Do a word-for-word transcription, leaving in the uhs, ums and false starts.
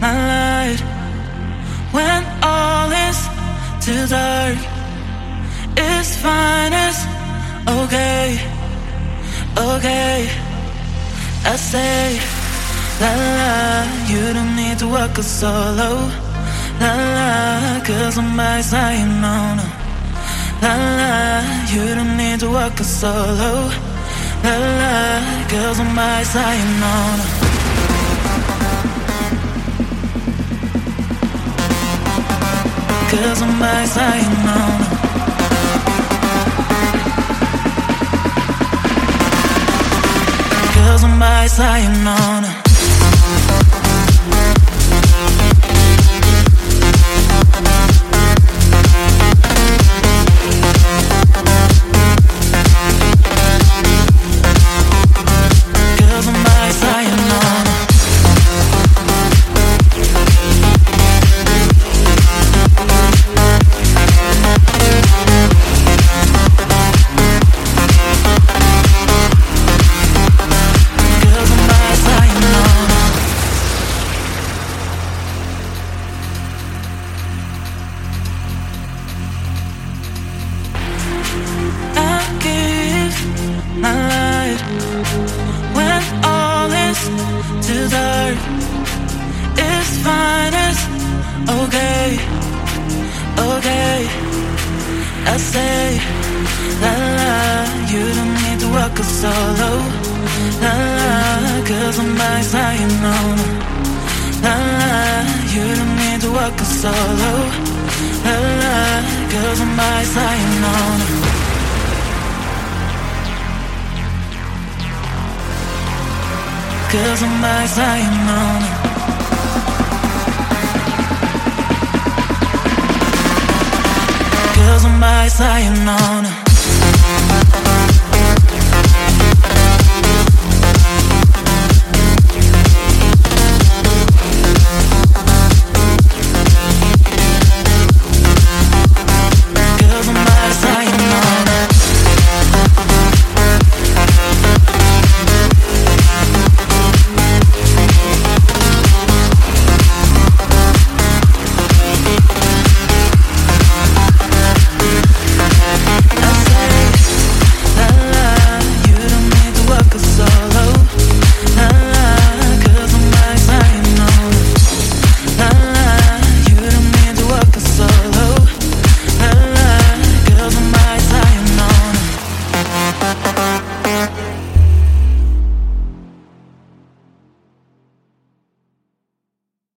my light. When all is too dark, it's fine, it's okay, okay. I say, la la, you don't need to walk it solo. La la, cause I'm by side, no, no. La la, you don't need to walk it solo. La la, cause I'm by side, no, no. Cause I'm by side, no, no. Cause I'm by side, no, no. My light, when all is too dark, it's fine, it's okay, okay. I say, la la, you don't need to walk it solo. La la, cause I'm by side, no, no. La la, you don't need to walk it solo. La la, cause I'm by side, no, no. Cause I'm by side, no, no. Cause I'm by side, no, no.